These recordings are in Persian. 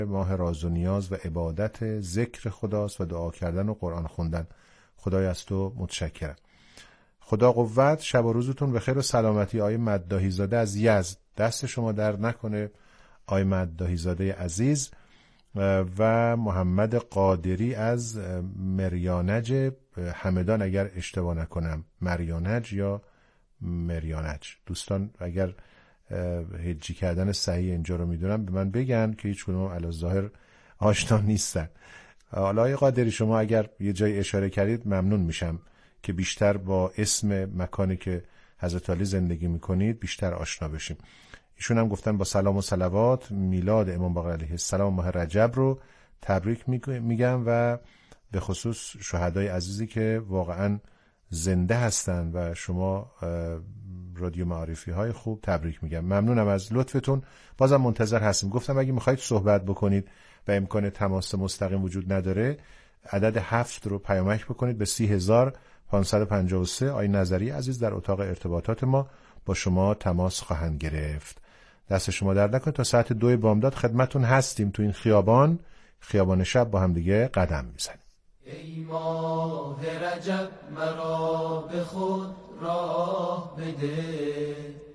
ماه راز و نیاز و عبادت ذکر خداست و دعا کردن و قرآن خوندن. خدای از تو متشکرم. خدا قوت. شب و روزتون بخیر و سلامتی. آقای مداحی زاده از یزد، دست شما در نکنه آقای مداحی زاده عزیز. و محمد قادری از مریانج همدان، اگر اشتباه نکنم مریانج یا مریانج. دوستان اگر هجی کردن صحیح اینجا رو میدونم به من بگن که هیچ کدوم علی ظاهر آشنا نیستن. حالا آقای قادری شما اگر یه جای اشاره کردید ممنون میشم که بیشتر با اسم مکانی که حضرت علی زندگی میکنید بیشتر آشنا بشیم. ایشون هم گفتن با سلام و صلوات میلاد امام باقر علیه السلام ماه رجب رو تبریک میگم و به خصوص شهدای عزیزی که واقعا زنده هستن و شما رادیو معارفی های خوب تبریک میگم. ممنونم از لطفتون. بازم منتظر هستیم. گفتم اگه میخواید صحبت بکنید و امکان تماس مستقیم وجود نداره عدد 7 رو پیامک بکنید به 30553. آقای نظری عزیز در اتاق ارتباطات ما با شما تماس خواهند گرفت. دست شما درد نکنه. تا ساعت 2 بامداد خدمتون هستیم. تو این خیابان شب با هم دیگه قدم میزنیم. ای ماه رجب مرا به خود راه بده،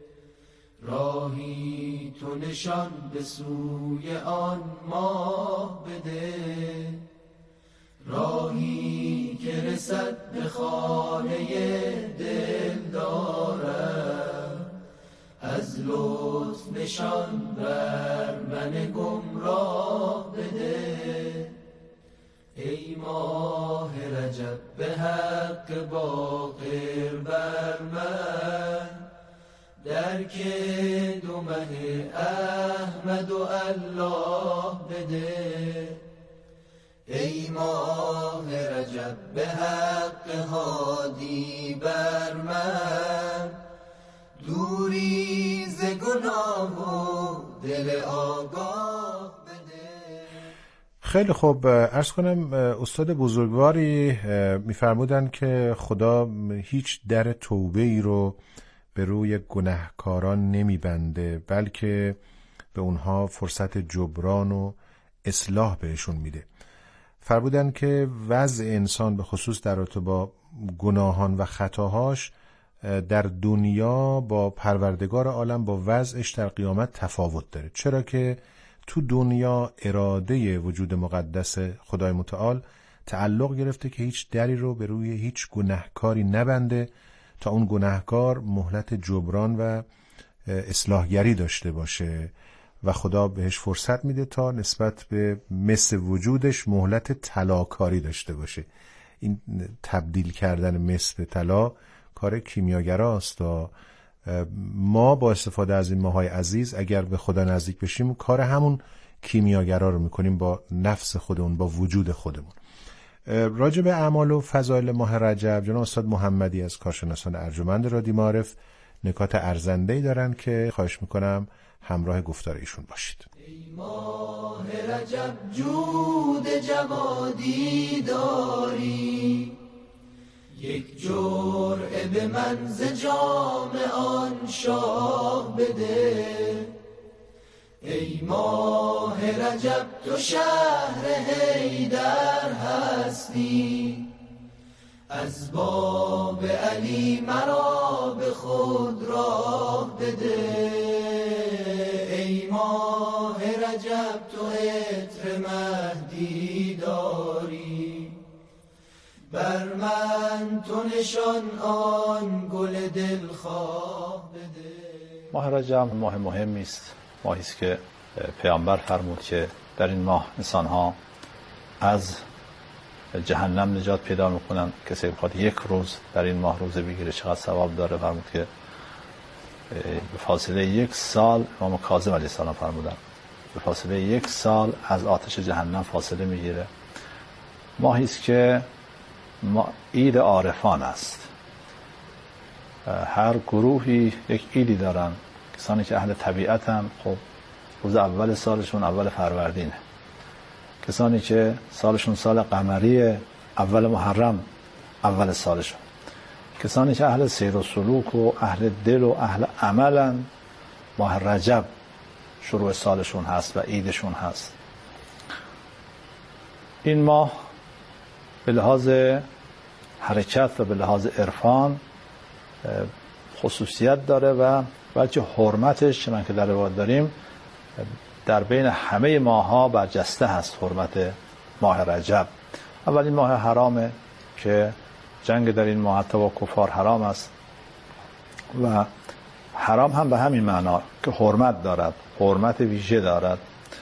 راهی تو نشان به سوی آن ماه بده، راهی که رسد به خانه دل دارم، از لطف نشان بر من گمراه بده. ای ماه رجب به حق باقر بر من، درک دو مه احمد و الله بده. ای ماه رجب به حق هادی بر من، دوری ز گناه و دل آگاه بده. خیلی خوب. عرض کنم استاد بزرگواری میفرمودن که خدا هیچ در توبه ای رو به روی گناهکاران نمیبنده، بلکه به اونها فرصت جبران و اصلاح بهشون میده. فرمودن که وضع انسان به خصوص در رابطه با گناهان و خطاهاش در دنیا با پروردگار عالم با وضعش در قیامت تفاوت داره. چرا که تو دنیا اراده وجود مقدس خدای متعال تعلق گرفته که هیچ دری رو به روی هیچ گناهکاری نبنده تا اون گناهکار مهلت جبران و اصلاحگری داشته باشه و خدا بهش فرصت میده تا نسبت به مس وجودش مهلت طلاکاری داشته باشه. این تبدیل کردن مس به طلا کار کیمیاگراست و ما با استفاده از این ماهای عزیز اگر به خدا نزدیک بشیم کار همون کیمیاگرا رو میکنیم با نفس خودمون، با وجود خودمون. راجع به اعمال و فضایل ماه رجب جناب استاد محمدی از کارشناسان ارجمند رادیو معارف نکات ارزنده‌ای دارن که خواهش میکنم همراه گفتار ایشون باشید. ای ماه رجب جود جوادی داری، یک جرعه به من ز جام آن شاه بده. ای ماه رجب تو شهر حیدر هستی، از باب علی مرا به خود راه بده. ای ماه رجب تو عطر مهدی داری، بر من تو نشان آن گل دلخواه بده. ماه رجب ماه مهمی است، ماهی است که پیامبر فرمود که در این ماه انسان‌ها از جهنم نجات پیدا میکنن. کسی بخواد یک روز در این ماه روزه بگیره چقدر ثواب داره. فرمود که به فاصله 1 سال، امام کاظم علیه السلام فرمودن به فاصله 1 سال از آتش جهنم فاصله میگیره. ماهی است که عید عارفان است. هر گروهی یک عیدی دارن. کسانی که اهل طبیعتن خب روز اول سالشون اول فروردینه. کسانی که سالشون سال قمری اول محرم اول سالشون. کسانی که اهل سیر و سلوک و اهل دل و اهل عملن ماه رجب شروع سالشون هست و عیدشون هست. این ماه به لحاظ حرکت و به لحاظ عرفان خصوصیت داره و بلکه حرمتش چنان که در روایت داریم در بین همه ماه‌ها برجسته هست، حرمت ماه رجب. اولین ماه حرامه که جنگ در این ماه حتی با کفار حرام است و حرام هم به همین معنا که حرمت دارد، حرمت ویژه دارد.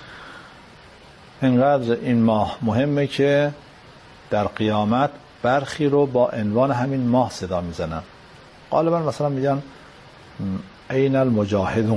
اینقدر این ماه مهمه که در قیامت برخی رو با عنوان همین ماه صدا میزنن. غالبا مثلا میگن این المجاهدون،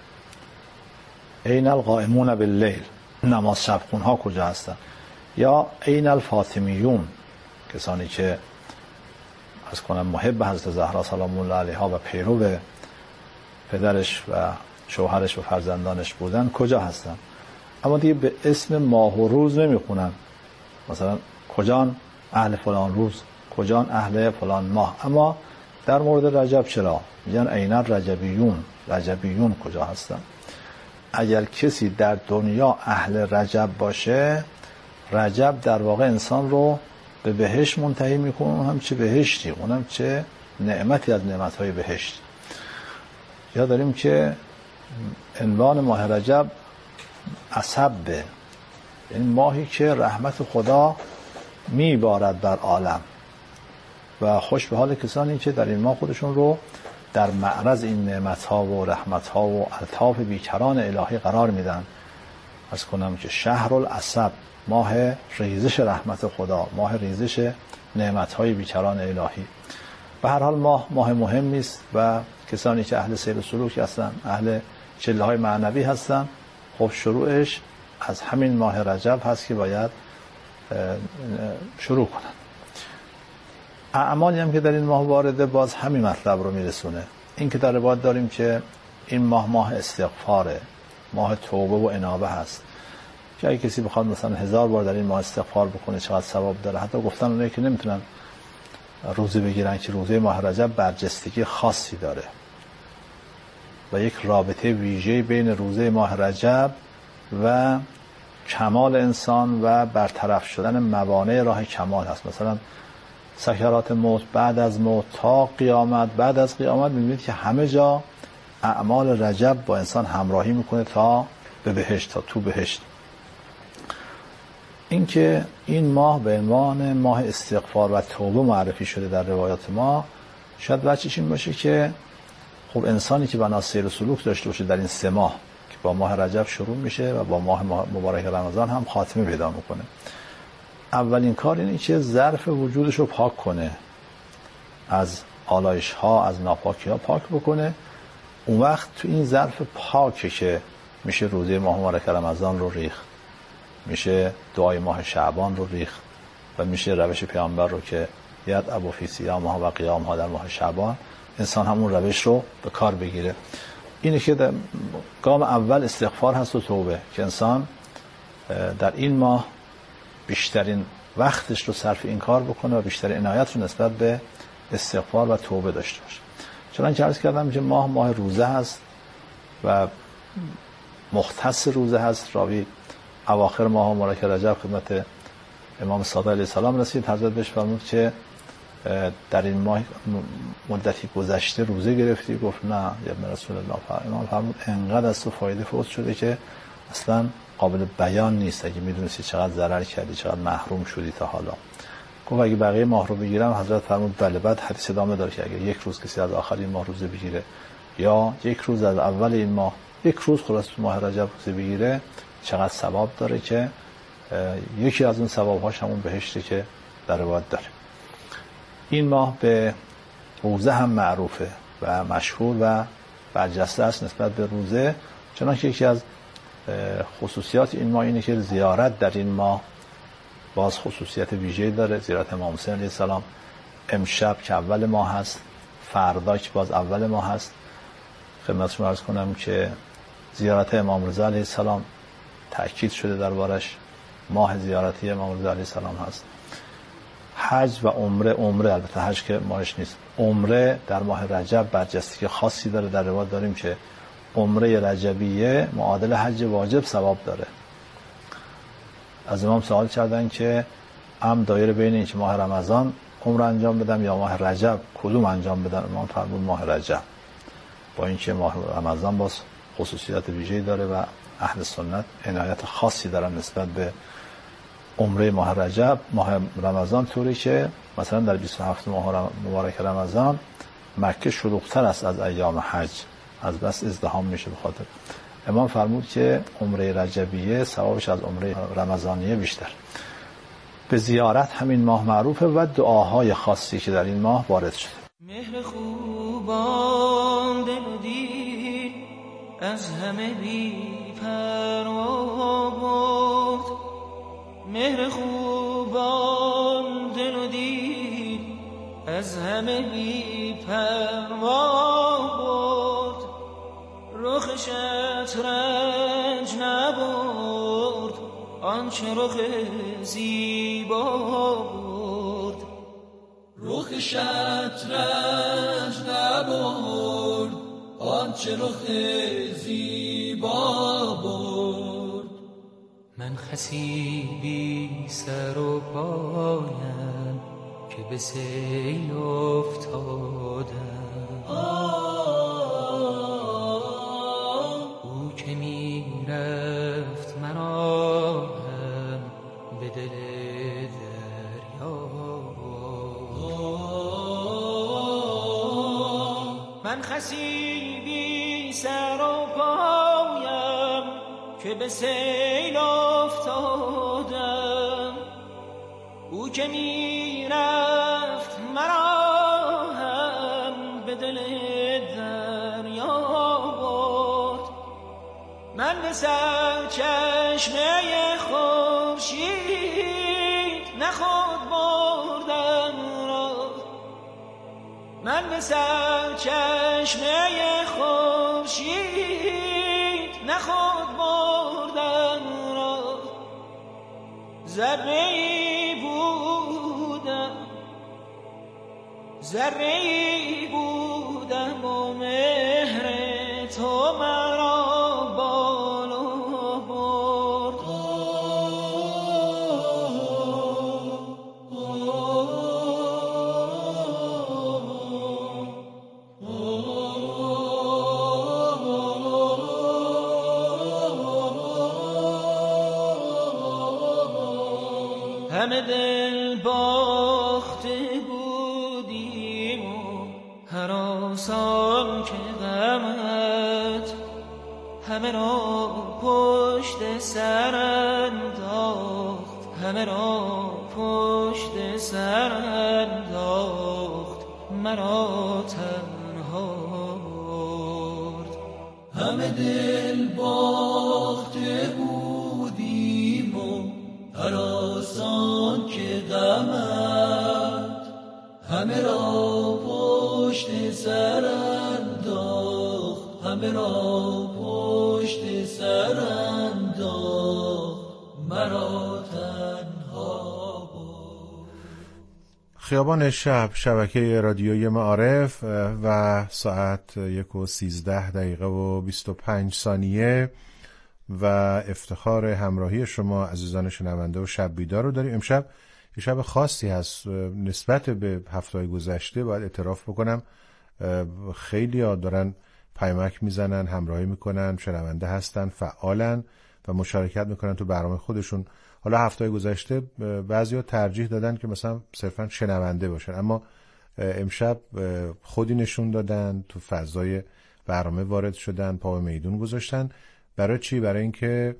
این القائمون باللیل، نماز شب خونها کجا هستن؟ یا این الفاطمیون، کسانی که از کنم محب حضرت زهرا سلام الله علیها و پیرو پدرش و شوهرش و فرزندانش بودن کجا هستن؟ اما دیگه به اسم ماه و روز نمیخونن، مثلا کجان اهل فلان روز، کجان اهل فلان ماه. اما در مورد رجب چرا؟ میگن این الرجبیون، رجبیون کجا هستن؟ اگر کسی در دنیا اهل رجب باشه، رجب در واقع انسان رو به بهشت منتهی میکنه، اونم چه بهشتی، اونم چه نعمتی از نعمتهای بهشت. یا داریم که عنوان ماه رجب عصبه، یعنی ماهی که رحمت خدا میبارد بر عالم و خوش به حال کسانی که در این ماه خودشون رو در معرض این نعمتها و رحمتها و الطاف بیکران الهی قرار میدن. عرض کنم که شهر العصب، ماه ریزش رحمت خدا، ماه ریزش نعمتهای بیکران الهی. به هر حال ماه مهمی است و کسانی که اهل سیر و سلوک هستن، اهل چله‌های معنوی هستن، خب شروعش از همین ماه رجب هست که باید شروع کنن. اعمالی هم که در این ماه وارده باز همین مطلب رو میرسونه. این که در روایت داریم که این ماه استغفاره، ماه توبه و انابه هست که اگه کسی بخواد مثلا 1000 بار در این ماه استغفار بکنه چقدر ثواب داره. حتی گفتن اونایی که نمیتونن روزه بگیرن که روزه ماه رجب برجستگی خاصی داره و یک رابطه ویژه‌ای بین روزه ماه رجب و کمال انسان و برطرف شدن موانع راه کمال هست. مثلا سکرات موت، بعد از موت تا قیامت، بعد از قیامت می‌بینید که همه جا اعمال رجب با انسان همراهی میکنه تا به بهشت، تا تو بهشت. این که این ماه به عنوان ماه استغفار و توبه معرفی شده در روایات ما، شاید بچه‌ش این باشه که خب انسانی که بنا سیر و سلوک داشته باشه در این 3 ماه که با ماه رجب شروع میشه و با ماه مبارک رمضان هم خاتمه پیدا میکنه، اولین کار اینه که ظرف وجودش رو پاک کنه، از آلایش ها، از ناپاکی ها پاک بکنه. اون وقت تو این ظرف پاکه که میشه روزه ماه مبارک رمضان رو ریخت، میشه دعای ماه شعبان رو ریخت و میشه روش پیامبر رو که ید ابو فی صیامها و قیامها در ماه شعبان، انسان همون روش رو به کار بگیره. اینه که در گام اول استغفار هست و توبه، که انسان در این ماه بیشترین وقتش رو صرف این کار بکنه و بیشترین عنایت رو نسبت به استغفار و توبه داشته باشه. چون که عرض کردم که ماه روزه هست و مختص روزه هست. راوی اواخر ماه مبارک رجب خدمت امام صادق علیه السلام رسید، حضرت بهش فرمود که در این ماه مدتی گذشته روزه گرفتی؟ گفت نه یا ابن رسول الله. امام فرمود انقدر از تو فایده فوت شده که اصلا قابل بیان نیست. اگه میدونستی چقدر ضرر کردی، چقدر محروم شدی تا حالا. گفت اگه بقیه ماه رو بگیرم؟ حضرت فرمود بله. بعد حدیث ادامه داره که اگه یک روز کسی از آخر این ماه روزه بگیره یا یک روز از اول این ماه، یک روز خلاص تو ماه رجب روزه بگیره، چقدر ثواب داره که یکی از اون ثواب‌هاش همون بهشتی که در روایت داره. این ماه به روزه هم معروفه و مشهور و برجسته است نسبت به روزه، چنانکه یکی از خصوصیات این ماه اینه که زیارت در این ماه باز خصوصیت ویژه‌ای داره. زیارت امام حسین علیه السلام امشب که اول ماه هست، فردا که باز اول ماه هست. خدمتتون عرض کنم که زیارت امام رضا علیه السلام تأکید شده دربارش، ماه زیارتی امام رضا علیه السلام هست. حج و عمره البته حج که ماهش نیست، عمره در ماه رجب برجستگی خاصی داره. در روایت داریم که عمره رجبیه معادل حج واجب ثواب داره. از امام سوال کردن که دایره بین این که ماه رمضان عمره انجام بدم یا ماه رجب کدوم انجام بدم؟ امام فرمود ماه رجب، با اینکه ماه رمضان باز خصوصیت ویژه‌ای داره و اهل سنت عنایت خاصی دارن نسبت به عمره ماه رجب. ماه رمضان طوری که مثلا در 27 ماه مبارک رمضان مکه شلوغ‌تر است از ایام حج، از بس ازدحام میشه. بخاطر امام فرمود که عمره رجبیه ثوابش از عمره رمضانیه بیشتر. به زیارت همین ماه معروفه و دعاهای خاصی که در این ماه وارد شده. مهر خوبان دل دید از همه بی پروا برد، مهر خوبان دل دید از همه بی پروا برد، رخ شطرنج نبرد آنچه رخ زیبا برد، رخ شطرنج نبرد آنچه رخ زیبا برد. من خسیبی سر و پایم که به سیل افتادم، او که می رفت مرا هم به دل دریا. من خسیبی سر و پایم که به سیل افتادم، او که می رفت مرا هم به دل دریا برد. من به سر چشمه خورشید نه خود بردم را، من به سر چشمه خورشید نه خود بردم را، ذره‌ای بودم و مهر تو مرا بالا برد. همه دل باخته بودیم و هراسان که غمت همه را پشت سر انداخت، همه را پشت سر انداخت، مرا تنها برد. همه دل باخته بودیم و هراسان که غمت همه را پشت سر انداخت، همه را پشت سر انداخت، مرا تنها بود. خیابان شب، شبکه رادیویی معارف و ساعت 1:13 و 25 ثانیه و افتخار همراهی شما عزیزان شنونده و شب بیدار رو داریم. امشب یه شب خاصی هست نسبت به هفته‌های گذشته. باید اعتراف بکنم خیلی ها دارن پیامک میزنن، همراهی میکنن، شنونده هستن، فعالن و مشارکت میکنن تو برنامه خودشون. حالا هفته‌های گذشته بعضیا ترجیح دادن که مثلا صرفا شنونده باشن، اما امشب خودی نشون دادن، تو فضای برنامه وارد شدن، پا به میدون گذاشتن. برای چی؟ برای اینکه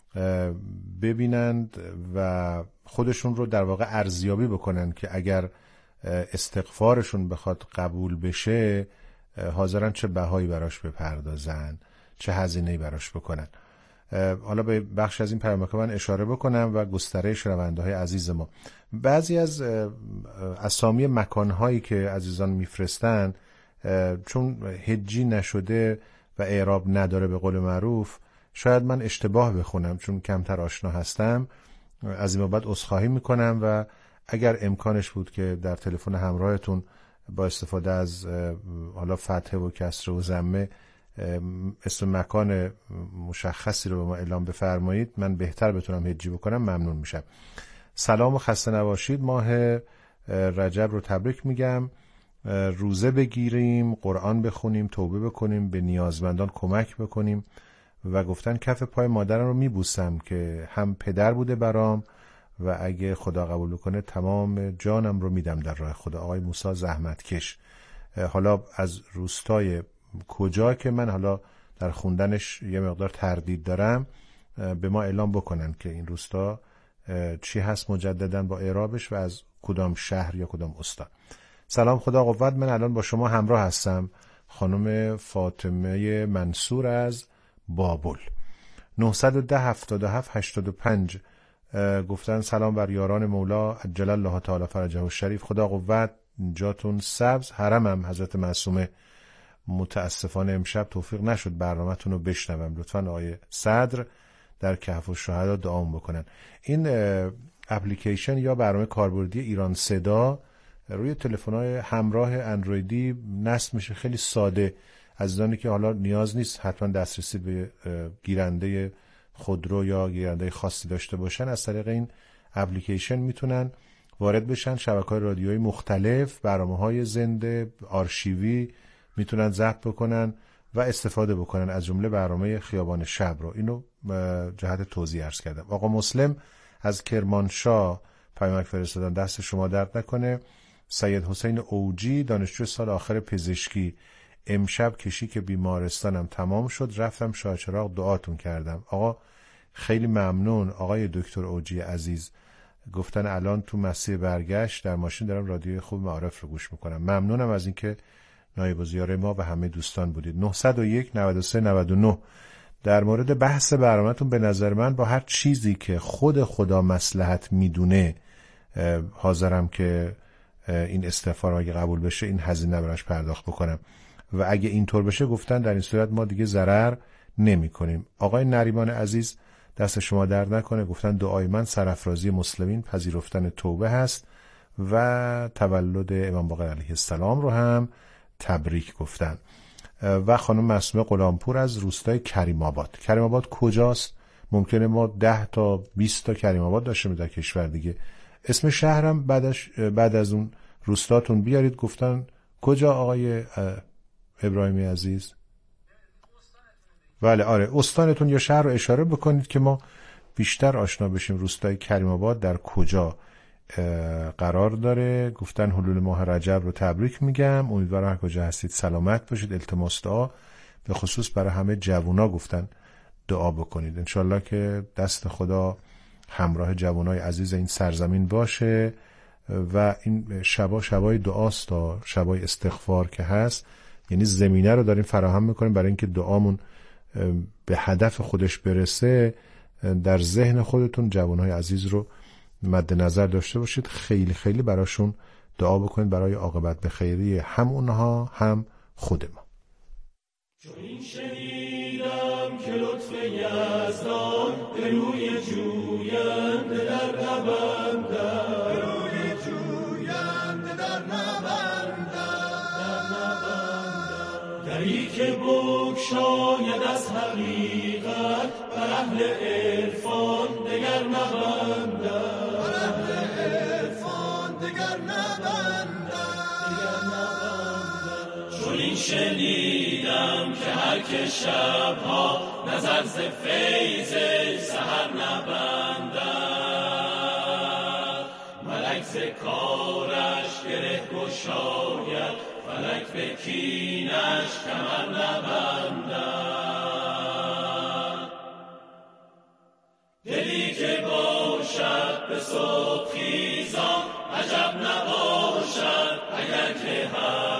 ببینند و خودشون رو در واقع ارزیابی بکنن که اگر استغفارشون بخواد قبول بشه حاضرن چه بهایی براش بپردازن، چه هزینه‌ای براش بکنن. حالا به بخش از این پیامک من اشاره بکنم و گستره شنونده‌های عزیز ما. بعضی از اسامی مکان‌هایی که عزیزان میفرستن چون هجی نشده و اعراب نداره به قول معروف، شاید من اشتباه بخونم چون کمتر آشنا هستم. از این بعد عذرخواهی میکنم و اگر امکانش بود که در تلفن همراهتون با استفاده از حالا فتحه و کسره و ضمه اسم مکان مشخصی رو به ما اعلام بفرمایید، من بهتر بتونم هجی بکنم ممنون میشم. سلام و خسته نباشید. ماه رجب رو تبریک میگم. روزه بگیریم، قرآن بخونیم، توبه بکنیم، به نیازمندان کمک بکنیم و گفتن کف پای مادرم رو میبوسم که هم پدر بوده برام و اگه خدا قبول کنه تمام جانم رو میدم در راه خدا. آقای موسی زحمتکش. حالا از روستای کجا که من حالا در خوندنش یه مقدار تردید دارم، به ما اعلام بکنن که این روستا چی هست مجدداً با اعرابش و از کدام شهر یا کدام استان. سلام، خدا قوت. من الان با شما همراه هستم. خانم فاطمه منصور از بابل. 910 77 85 گفتن سلام بر یاران مولا عجل الله تعالی فرجه الشریف. خدا قوت، جاتون سبز. حرمم حضرت معصومه. متاسفانه امشب توفیق نشد برنامه‌تون رو بشنوم. لطفاً آقای صدر در کهف الشهدا دعا بکنن. این اپلیکیشن یا برنامه کاربردی ایران صدا روی تلفن‌های همراه اندرویدی نصب میشه. خیلی ساده، عزیزانی که حالا نیاز نیست حتما دسترسی به گیرنده خودرو یا گیرنده خاصی داشته باشن، از طریق این اپلیکیشن میتونن وارد بشن. شبکه‌های رادیویی مختلف، برنامه‌های زنده، آرشیوی میتونن ضبط بکنن و استفاده بکنن، از جمله برنامه خیابان شب رو. اینو جهت توضیح عرض کردم. آقا مسلم از کرمانشاه پیامک فرستادن، دست شما درد نکنه. سید حسین اوجی دانشجو سال آخر پزشکی، امشب کشی که بیمارستانم تمام شد رفتم شاه چراغ دعاتون کردم. آقا خیلی ممنون آقای دکتر اوجی عزیز. گفتن الان تو مسیر برگشت در ماشین دارم رادیوی خوب معارف رو گوش میکنم. ممنونم از اینکه نایب الزیاره ما و همه دوستان بودید. 901 93 99 در مورد بحث برنامه‌تون به نظر من با هر چیزی که خود خدا مصلحت میدونه حاضرم که این استغفار اگه قبول بشه این هزینه براش پرداخت بکنم و اگه اینطور بشه گفتن در این صورت ما دیگه ضرر نمی کنیم. آقای نریمان عزیز دست شما درد نکنه. گفتن دعای من سرافرازی مسلمین، پذیرفتن توبه هست و تولد امام باقر علیه السلام رو هم تبریک گفتن. و خانم معصومه غلامپور از روستای کریم آباد. کریم آباد کجاست؟ ممکنه ما 10 تا 20 تا کریم آباد داشته در کشور دیگه. اسم شهرم بعد از اون روستاتون بیارید. گفتن کجا آقای ابراهیمی عزیز؟ بله آره، استانتون یا شهر رو اشاره بکنید که ما بیشتر آشنا بشیم روستای کریم آباد در کجا قرار داره. گفتن حلول ماه رجب رو تبریک میگم، امیدوارم هر کجا هستید سلامت باشید. التماس دعا به خصوص برای همه جوونا گفتن دعا بکنید، انشالله که دست خدا همراه جوانای عزیز این سرزمین باشه و این شبای دعاست تا شبای استغفار که هست، یعنی زمینه رو داریم فراهم میکنیم برای اینکه دعامون به هدف خودش برسه. در ذهن خودتون جوانای عزیز رو مد نظر داشته باشید، خیلی خیلی براشون دعا بکنید برای عاقبت به خیری هم اونها هم خود ما. چون این شنیدم که لطف یزدان به روی جوینده در نبندم، به روی جوینده در نبندم، دری که بگشاید از حقیقت بر اهل عرفان دگر نبندم، چون شنیدم که هر که شبها نظر ز فیض سحر نبندد، ملک ز کارش گره گشاید، فلک به کینش کمر نبندد. دلی که باشد به صبح خیزان عجب نباشد اگر که هر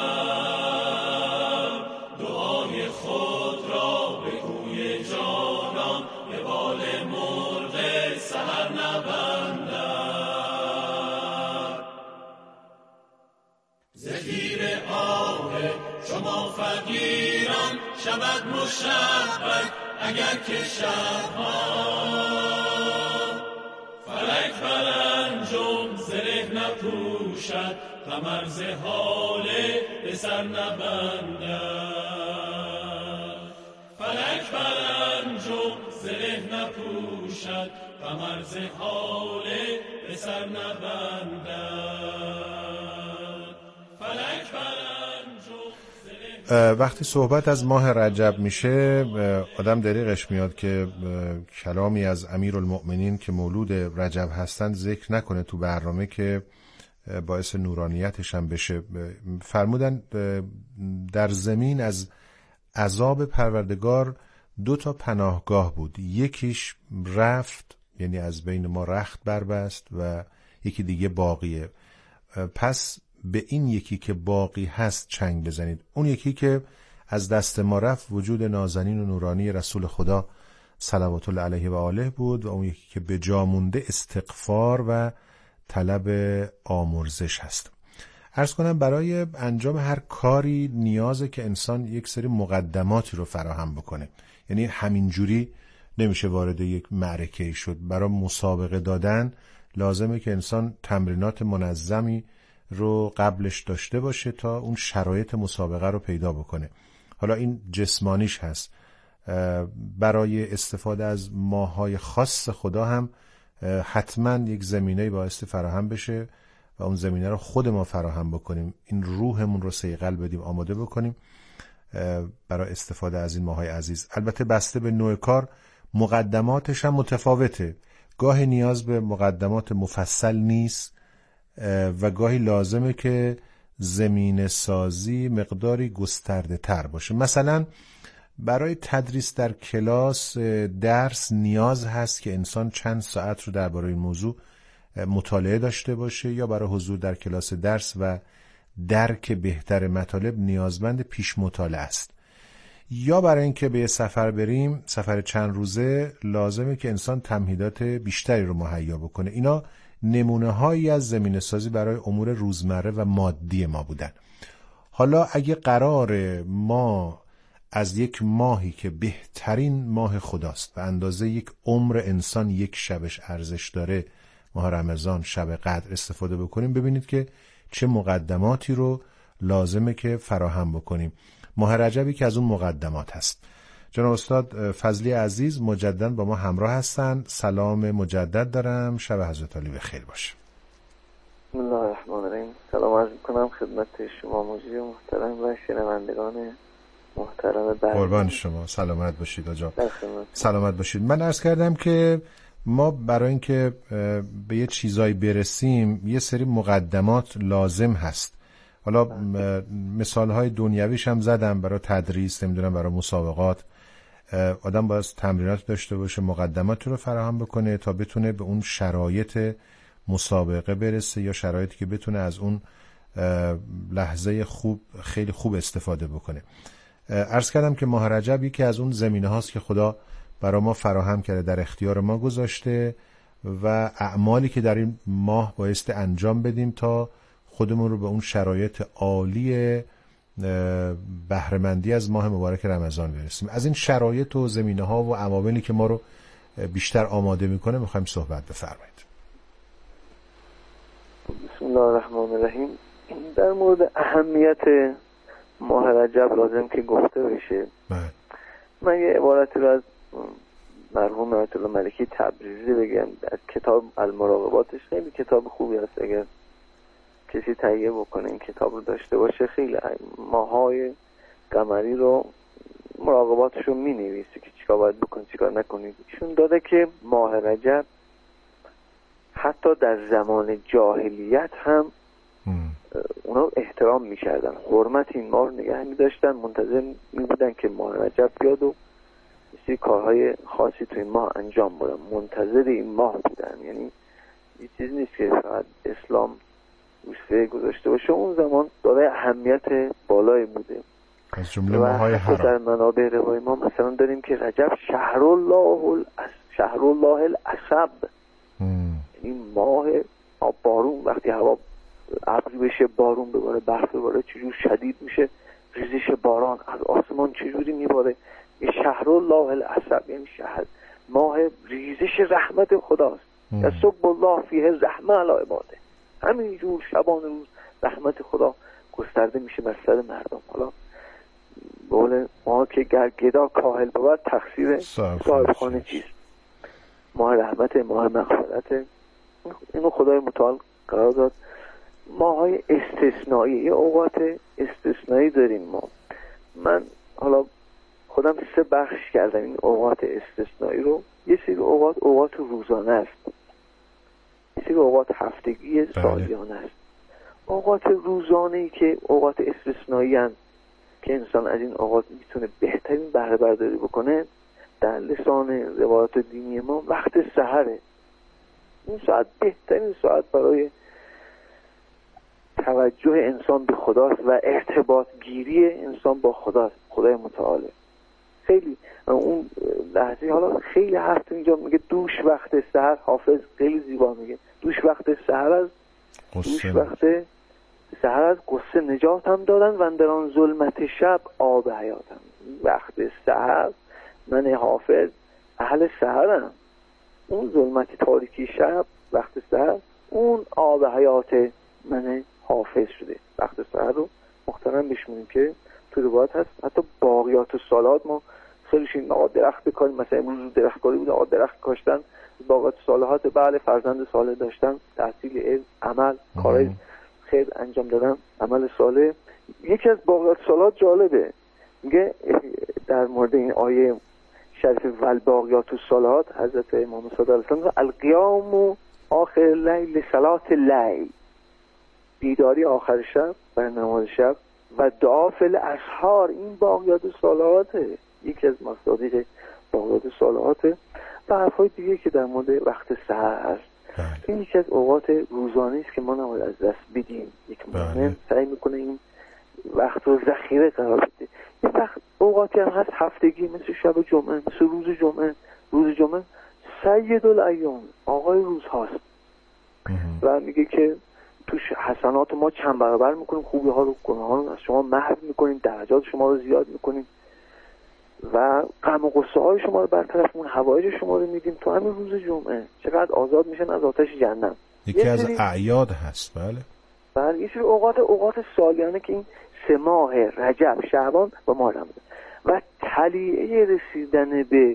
دم دعای خود را به کوی جانان به بال مرغ سحر نبندد. زفیر آه شما فقیران شود مشبک اگر که شبها فلک برنجم زره نپوشد، قمر ز هاله به سر نبندد. فلک برنجو زره نپوشد قمر ز حاله به سر نبندد فلک برنجو. وقتی صحبت از ماه رجب میشه آدم دریغش میاد که کلامی از امیرالمؤمنین که مولود رجب هستند ذکر نکنه تو برنامه که باعث نورانیتش هم بشه. فرمودن در زمین از عذاب پروردگار 2 پناهگاه بود، یکیش رفت یعنی از بین ما رخت بربست و یکی دیگه باقیه. پس به این یکی که باقی هست چنگ بزنید. اون یکی که از دست ما رفت وجود نازنین و نورانی رسول خدا صلوات الله علیه و آله بود و اون یکی که به جا مونده استغفار و طلب آمرزش هست. عرض کنم برای انجام هر کاری نیازه که انسان یک سری مقدماتی رو فراهم بکنه. یعنی همینجوری نمیشه وارد یک معرکه شد. برای مسابقه دادن لازمه که انسان تمرینات منظمی رو قبلش داشته باشه تا اون شرایط مسابقه رو پیدا بکنه. حالا این جسمانیش هست. برای استفاده از ماه‌های خاص خدا هم حتما یک زمینه‌ای بایستی فراهم بشه و اون زمینه رو خود ما فراهم بکنیم. این روحمون رو صیقل بدیم، آماده بکنیم برای استفاده از این ماه‌های عزیز. البته بسته به نوع کار مقدماتش هم متفاوته. گاهی نیاز به مقدمات مفصل نیست و گاهی لازمه که زمینه سازی مقداری گسترده تر باشه. مثلا برای تدریس در کلاس درس نیاز هست که انسان چند ساعت رو درباره این موضوع مطالعه داشته باشه، یا برای حضور در کلاس درس و درک بهتر مطالب نیازمند پیش مطالعه است، یا برای اینکه به یه سفر بریم، سفر چند روزه، لازمه که انسان تمهیدات بیشتری رو مهیا بکنه. اینا نمونه هایی از زمینه سازی برای امور روزمره و مادی ما بودن. حالا اگه قرار ما از یک ماهی که بهترین ماه خداست و اندازه یک عمر انسان یک شبش ارزش داره، ماه رمضان، شب قدر، استفاده بکنیم، ببینید که چه مقدماتی رو لازمه که فراهم بکنیم. ماه رجبی که از اون مقدمات هست. جناب استاد فضلی عزیز مجدداً با ما همراه هستن. سلام مجدد دارم. شب حضرت علی بخیر باشه. بسم الله الرحمن الرحیم. سلام عرض می‌کنم خدمت شما مجری محترم و شنوندگان محترم برنامه. قربان شما، سلامت باشید آقا. سلامت باشید. من عرض کردم که ما برای اینکه به یه چیزایی برسیم یه سری مقدمات لازم هست. حالا مثالهای دنیویش هم زدم برای تدریس، نمیدونم برای مسابقات. آدم باید تمرینات داشته باشه، مقدماتی رو فراهم بکنه تا بتونه به اون شرایط مسابقه برسه یا شرایطی که بتونه از اون لحظه خوب خیلی خوب استفاده بکنه. عرض کردم که ماه رجب یکی از اون زمینه هاست که خدا برای ما فراهم کرده، در اختیار ما گذاشته و اعمالی که در این ماه بایستی انجام بدیم تا خودمون رو به اون شرایط عالی بهره‌مندی از ماه مبارک رمضان برسیم. از این شرایط و زمینه ها و عواملی که ما رو بیشتر آماده میکنه میخوایم صحبت بفرمایید. بسم الله الرحمن الرحیم. در مورد اهمیت ماه رجب لازم که گفته بشه. من یه عبارتی رو از مرحوم آیت الله ملکی تبریزی بگم از کتاب المراقباتش. خیلی کتاب خوبی هست، اگر کسی تهیه بکنه این کتاب رو داشته باشه. خیلی ماهای قمری رو مراقباتش رو می نویسه که چیکار باید بکنید چیکار نکنید. ایشون داده که ماه رجب حتی در زمان جاهلیت هم اونا احترام می کردن، حرمت این ماه رو نگه می داشتن، منتظر می بودن که ماه رجب بیاد و یه کارهای خاصی تو این ماه انجام بدن، منتظر این ماه بودن. یعنی یه چیز نیست که فقط اسلام روسیه گذاشته باشه، اون زمان دارای اهمیت بالایی بوده. از جمله ماهای حرام در منابع روای ما مثلا داریم که رجب شهر الله العصب، یعنی ماه بارون، وقتی هوا ابری بشه، بارون بباره، برف بباره، چجور شدید میشه ریزش باران از آسمان، چجوری میباره. این شهر الله العصب یعنی شهر ماه ریزش رحمت خداست. یصب الله فیه الرحمه علی عباده. همینجور شبان روز رحمت خدا گسترده میشه بر سر مردم. حالا بقول ما که گدا کاهل بود تقصیر صاحب خانه چیست. ماه رحمت، ماه مغفرت، اینو خدای متعال قرار داد. ماهای استثنایی، یه اوقات استثنایی داریم ما. من حالا خودم 3 بخش کردم این اوقات استثنایی رو. یه سری اوقات روزانه است، یه سری اوقات هفتگی سالیانه است. اوقات روزانه‌ای که اوقات استثنایی هستند که انسان از این اوقات میتونه بهترین بهره برداری بکنه، در لسان روایات دینی ما وقت سحره. این ساعت بهترین ساعت برای توجه انسان به خداست و ارتباط گیری انسان با خدای متعال. خیلی اون لحظه، حالا خیلی حرف اینجا میگه دوش وقت سحر، حافظ خیلی زیبا میگه دوش وقت سحر از قصه نجاتم دادن و اندران ظلمت شب آب حیاتم. وقت سحر من حافظ اهل سحرم، اون ظلمت تاریکی شب وقت سحر اون آب حیات من حافظ شده. وقت سحر رو محترم بشمونیم که تو روایت هست حتی باقیات الصالحات ما خیلیشین آقا درخت بکاریم، مثلا امروز درخت کاری بود، آقا درخت کاشتن، باقیات الصالحات بله فرزند صالح داشتن، تحصیل علم، عمل، کارهای خیر انجام دادن، عمل صالح. یکی از باقیات الصالحات جالبه، میگه در مورد این آیه شریف والباقیات الصالحات حضرت امام صادق علیه السلام، القیام آخر لیل صلات لیل، بیداری آخر شب برای نماز شب و دعا فی الاسحار. این باقیات الصالحاته، یکی از مصادیق باقیات الصالحاته و حرفای دیگه که در مورد وقت سحر هست. این یکی از اوقات روزانه است که ما نباید از دست بدیم. یک مؤمن سعی میکنه این وقت رو ذخیره قرار بده. یه وقت اوقاتی هم هست هفتگی، مثل شب جمعه، مثل روز جمعه. روز جمعه سید الایام، آقای روز هاست و میگه که توش حسنات ما چند برابر میکنیم، خوبی ها رو، گناه ها رو از شما محو میکنیم، درجات شما رو زیاد میکنیم و غم و غصه های شما رو برطرف میکنیم، حوایج شما رو میدیم. تو همین روز جمعه چقدر آزاد میشن از آتش جهنم. یکی از اعیاد هست. بله یه سری اوقات سالیانه که این 3 ماه رجب، شعبان و ماه رمضان و طلیعه رسیدن به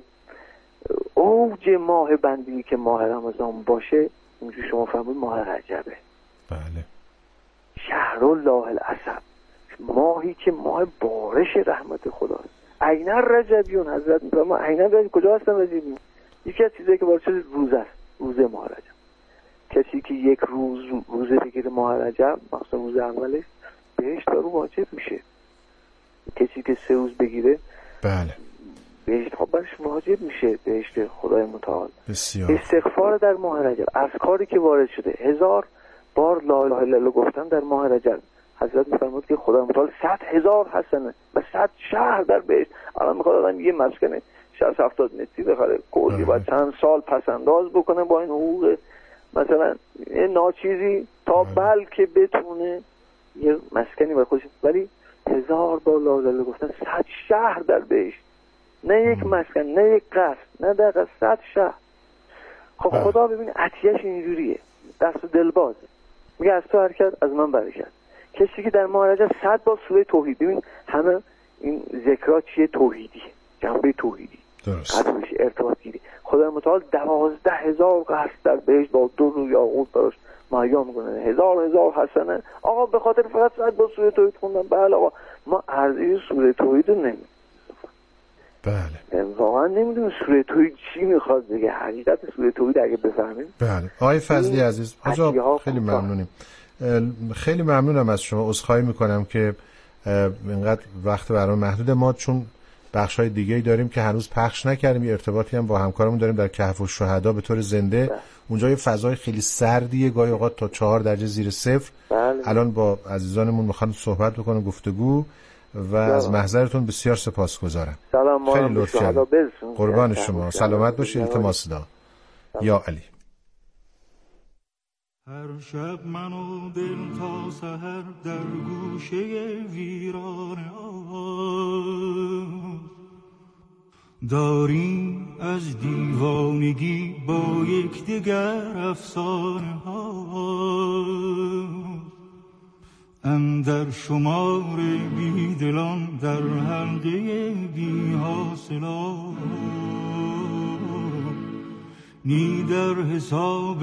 اوج ماه بندی که ماه رمضان باشه، اینجوری شما فهمید ماه رجبه. بله. شهر الله العصب، ماهی که ماه بارش رحمت خداست. عین رجبیون، حضرت میفرما عین رجب کجا هستن رجبیون؟ یکی از چیزایی که باعث روز است، روز ماه رجب. کسی که یک روزه بگیره ماه رجب، مثلا روز اولش، بهشت برو واجب میشه. کسی که 3 روز بگیره بله بهشت برش واجب میشه، بهشت خدای متعال. بسیار. استغفار در ماه رجب، از کاری که وارد شده 1000 بار لا اله الا الله گفتن در ماه رجب. حضرت میفرمود که خدای متعال 100,000 حسنه و 100 شهر در بهشت. الان میخواد آدم یه مسکن 60-70 متری بخره، کلی باید چند سال پس انداز بکنه با این حقوق مثلا ناچیزی تا بلکه بتونه یه مسکنی برای خودش. ولی 1000 بار لا اله الا الله گفتن 100 شهر در بهشت، نه یک مسکن، نه یک قصر، نه دقیقا 100 شهر. خب خدا ببین عطیه‌اش اینجوریه، دست و دلبازه. میگه از تو حرکت از من برکت. کسی که در ماه رجب 100 بار سوره توحید، ببین همه این ذکرات چیه؟ توحیدی، جنبه توحیدی، قدرش ارتباط گیری. خدای متعال 12,000 قصر در بهشت با در و یاقوت براش مهیا میکنه، 1000 حسنه. آقا به خاطر فقط 100 بار سوره توحید خوندن. بله آقا ما ارزش سوره توحید رو نمیدونیم. بله واقعا نمیدونم سوره توحید چی میخواد بگه. حقیقت سوره توحید اگه بفهمیم. بله آقای فضلی عزیز، خیلی ممنونیم. خیلی ممنونم از شما. عذرخواهی میکنم که اینقدر وقت برای محدود ما، چون بخش‌های دیگه‌ای داریم که هنوز پخش نکردیم. یه ارتباطی هم با همکارمون داریم در کهف الشهدا به طور زنده. اونجا یه فضای خیلی سردیه، گاهی اوقات تا 4 درجه زیر صفر. الان با عزیزانمون میخوام صحبت بکنم، گفتگو، و از محضرتون بسیار سپاسگزارم. سلام، خیلی لطف کردید. قربان شما، سلامت باشید. التماس دارم. یا علی. هر شب من و دل تا سحر در گوشه ویرانه داریم از دیوانگی با یکدیگر افسانه ها. اندر شمار بی دلان در حلقه بی حاصلان، نی در حساب